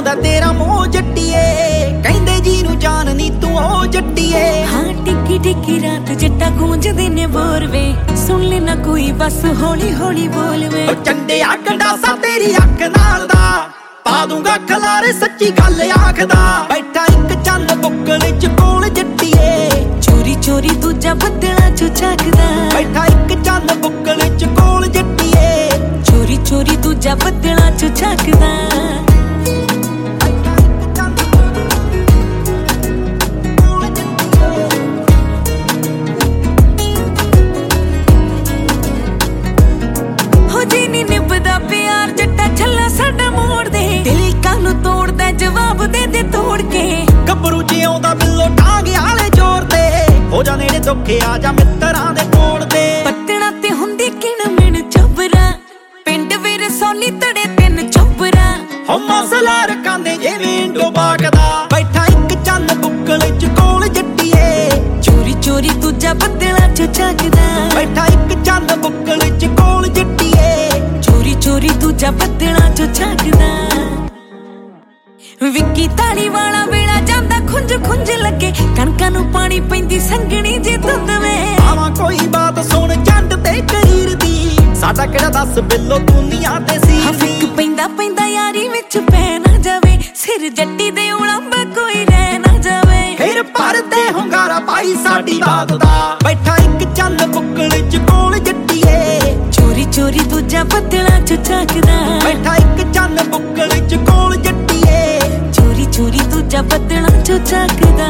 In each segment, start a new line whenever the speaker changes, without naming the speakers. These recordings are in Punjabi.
ਆਉਂਦਾ ਤੇਰਾ ਮੋਹ ਜੱਟੀਏ, ਕਹਿੰਦੇ ਜੀ ਨੂੰ ਜਾਨ ਨੀ ਤੂੰ ਉਹ ਜੱਟੀਏ।
ਹਾਂ ਟਿੱਕੀ ਟਿੱਕੀ ਰਾਤ ਜੱਟਾ ਗੂੰਜਦੇ ਨੇ ਬੋਰ ਵੇ, ਸੁਣ ਲੈ ਨਾ ਕੋਈ ਬਸ ਹੌਲੀ ਹੌਲੀ ਬੋਲ ਵੇ।
ਉਹ ਚੰਡਿਆ ਗੰਡਾਸਾ ਤੇਰੀ ਅੱਖ ਨਾਲ ਦਾ, ਪਾ ਦੂੰਗਾ ਖਲਾਰੇ ਸੱਚੀ ਗੱਲ ਆਖਦਾ। ਬੈਠਾ ਇੱਕ ਚੰਨ ਬੁੱਕਲ ਚ ਕੋਲ ਜੱਟੀਏ,
ਚੋਰੀ ਚੋਰੀ ਦੂਜਾ ਬੱਦਲਾਂ ਚੋਂ ਝਾਕਦਾ।
ਬੈਠਾ ਇੱਕ ਚੰਨ ਬੁੱਕਲ ਚ ਕੋਲ ਜੱਟੀਏ,
ਚੋਰੀ ਚੋਰੀ ਦੂਜਾ ਬੱਦਲਾਂ ਚੋਂ ਝਾਕਦਾ। ਹੋ ਜੀ ਨੀ ਨਿਭਦਾ ਪਿਆਰ ਜੱਟਾ ਛੱਲਾ ਸਾਡਾ ਮੋੜ ਦੇ, ਦਿਲ ਕਾਨੂੰ ਤੋੜਦਾ ਜਵਾਬ ਦੇ ਦੇ ਤੋੜ ਕੇ।
ਗੱਭਰੂ ਜਿਉਂਦਾ ਬਿੱਲੋ ਟਾਂਗੇ ਆਲੇ ਜ਼ੋਰ ਤੇ, ਹੋ ਜਾ ਨੇੜੇ ਧੋਖੇ ਆ ਜਾ ਮਿੱਤਰਾਂ ਦੇ ਕੋਲ ਦੇ।
ਪੱਤਣਾ ਤੇ ਹੁੰਦੀ ਕਿਣ ਮਿਣ ਚੁਬਰਾ, ਪਿੰਡ ਵੀਰ ਸੋਨੀ ਤੜੇ ਤਿੰਨ ਚੁਬਰਾ।
ਹੋ ਮਸਲਾ ਰਕਾਂਦੇ ਜਿਵੇਂ ਡੋਬਾਕਦਾ, ਬੈਠਾ ਇੱਕ ਚੰਨ ਬੁੱਕਲ ਚ ਕੋਲ ਜੱਟੀਏ,
ਚੋਰੀ ਚੋਰੀ ਦੂਜਾ ਬੱਦਲਾਂ ਚੋਂ ਝਾਕਦਾ।
ਬੈਠਾ ਇੱਕ ਚੰਨ ਬੁੱਕਲ ਚ ਕੋਲ ਜੱਟੀਏ,
ਚੋਰੀ ਚੋਰੀ ਦੂਜਾ ਬੱਦਲਾਂ ਚੋਂ ਝਾਕਦਾ। ਵਿੱਕੀ ਤਾਲੀ ਵਾਲਾ ਵੇਲਾ ਜਾਂਦਾ ਖੁੰਝ ਖੁੰਝ ਲੱਗੇ, ਕਣਕਾਂ ਨੂੰ ਪਾਣੀ ਪੈਂਦੀ ਸੰਗਣੀ ਜੇ ਧੁੰਦ ਵੇ।
ਆਵਾਂ ਕੋਈ ਬਾਤ ਸੁਣ ਜੰਡ ਤੇ ਕਰੀਰ ਦੀ, ਸਾਡਾ ਕਿਹੜਾ ਦੱਸ ਬਿੱਲੋ ਦੁਨੀਆ ਤੇ ਸੀ।
ਫਿੱਕ ਪੈਂਦਾ ਪੈਂਦਾ ਯਾਰੀ ਵਿੱਚ ਪੈ ਨਾ ਜਾਵੇ, ਸਿਰ ਜੱਟੀ ਦੇ ਉਲੰਬ ਕੋਈ ਰਹਿ ਨਾ ਜਾਵੇ।
ਫਿਰ ਭਰਦੇ ਹੁੰਗਾਰਾ ਪਾਈ ਸਾਡੀ ਬਾਤ ਦਾ, ਬੈਠਾ ਇੱਕ ਚੰਨ ਬੁੱਕਲ ਚ ਕੋਲ ਜੱਟੀਏ,
ਚੋਰੀ ਚੋਰੀ ਦੂਜਾ ਬੱਦਲਾਂ ਚੋਂ ਝਾਕਦਾ।
ਬੈਠਾ ਇੱਕ ਚੰਨ ਬੁੱਕਲ ਚ ਕੋਲ ਜੱਟੀਏ,
ਚੋਰੀ ਚੋਰੀ ਦੂਜਾ ਬੱਦਲਾਂ ਚੋਂ ਝਾਕਦਾ।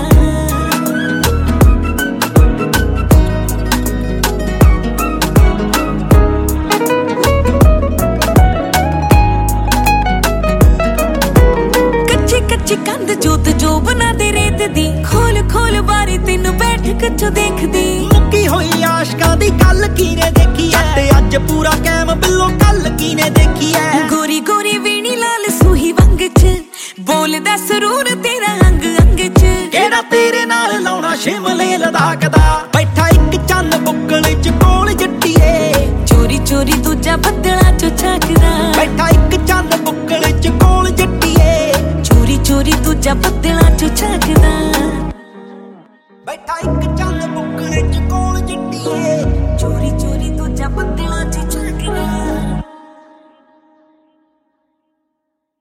ਕੱਚੀ ਕੰਧ ਜੋਤ ਜੋ ਬਣਾ ਦੇ ਰੇਤ ਦੀ, ਖੋਲ ਖੋਲ ਬਾਰੀ ਤੈਨੂੰ ਬੈਠ ਕੱਚੋ ਦੇਖਦੀ।
ਮੁੱਕੀ ਹੋਈ ਆਸ਼ਕਾਂ ਦੀ ਗੱਲ ਕੀਨੇ ਦੇਖੀ ਐ, ਤੇ ਅੱਜ ਪੂਰਾ ਕੈਮ ਬਿੱਲੋ ਕੱਲ ਕੀਨੇ ਦੇਖੀ ਐ।
ਗੋਰੀ ਗੋਰੀ ਵੀਣੀ ਲਾਲ ਸੂਹੀ ਵੰਗ ਚ, ਬੋਲਦਾ ਸਰੂਰ ਤੇਰਾ ਅੰਗ ਅੰਗ ਚ।
ਕਿਹੜਾ ਤੇਰੇ ਨਾਲ ਲਾਉਣਾ ਸ਼ਿਮਲੇ ਲਦਾਖ ਦਾ, ਬੈਠਾ ਇੱਕ ਚੰਨ ਬੁੱਕਲ ਚ ਕੋਲ ਜੱਟੀਏ,
ਚੋਰੀ ਚੋਰੀ ਦੂਜਾ ਬੱਦਲਾਂ